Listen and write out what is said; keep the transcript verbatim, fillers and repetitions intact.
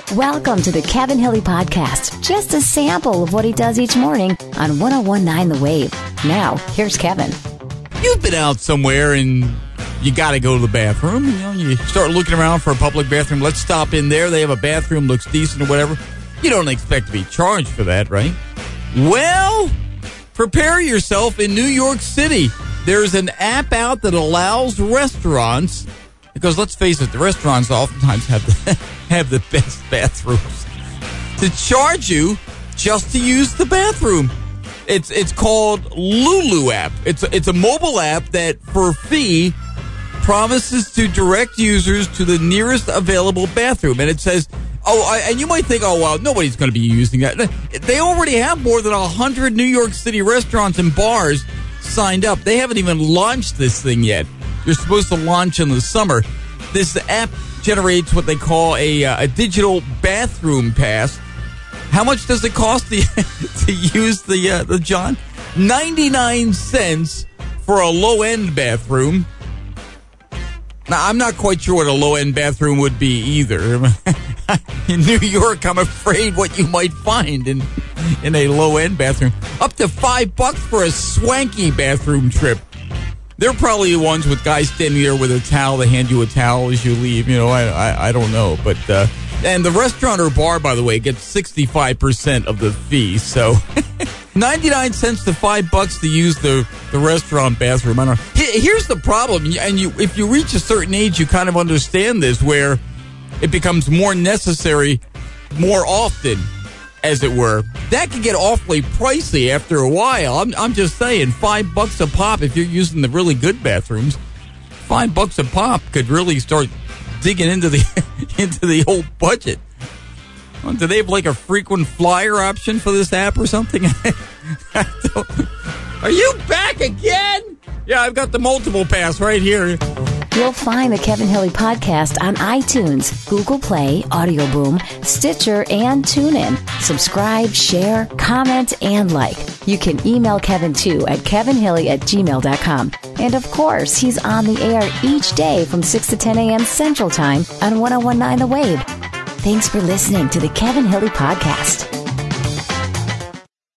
Welcome to the Kevin Hilly Podcast. Just a sample of what he does each morning on one oh one point nine The Wave. Now, here's Kevin. You've been out somewhere and you got to go to the bathroom. You know, you start looking around for a public bathroom. Let's stop in there. They have a bathroom, looks decent or whatever. You don't expect to be charged for that, right? Well, prepare yourself in New York City. There's an app out that allows restaurants, because let's face it, the restaurants oftentimes have the, have the best bathrooms, to charge you just to use the bathroom. It's it's called Lulu app. It's a, it's a mobile app that, for a fee, promises to direct users to the nearest available bathroom. And it says, oh, I, and you might think, oh, well, nobody's going to be using that. They already have more than one hundred New York City restaurants and bars signed up. They haven't even launched this thing yet. You're supposed to launch in the summer. This app generates what they call a, uh, a digital bathroom pass. How much does it cost to, to use the uh, the John? ninety-nine cents for a low-end bathroom. Now, I'm not quite sure what a low-end bathroom would be either. In New York, I'm afraid what you might find in in a low-end bathroom. Up to five bucks for a swanky bathroom trip. They're probably the ones with guys standing there with a towel. They hand you a towel as you leave. You know, I I, I don't know. But, uh, and the restaurant or bar, by the way, gets sixty-five percent of the fee. So ninety-nine cents to five bucks to use the, the restaurant bathroom. I don't know. Here's the problem. And you, if you reach a certain age, you kind of understand this, where it becomes more necessary more often, as it were. That can get awfully pricey after a while. I'm I'm just saying, five bucks a pop if you're using the really good bathrooms. Five bucks a pop could really start digging into the into the whole budget. Well, do they have like a frequent flyer option for this app or something? Are you back again? Yeah, I've got the multiple pass right here. You'll find the Kevin Hilly Podcast on iTunes, Google Play, Audio Boom, Stitcher, and TuneIn. Subscribe, share, comment, and like. You can email Kevin, too, at kevinhilly at gmail dot com. And, of course, he's on the air each day from six to ten a.m. Central Time on one oh one point nine The Wave. Thanks for listening to the Kevin Hilly Podcast.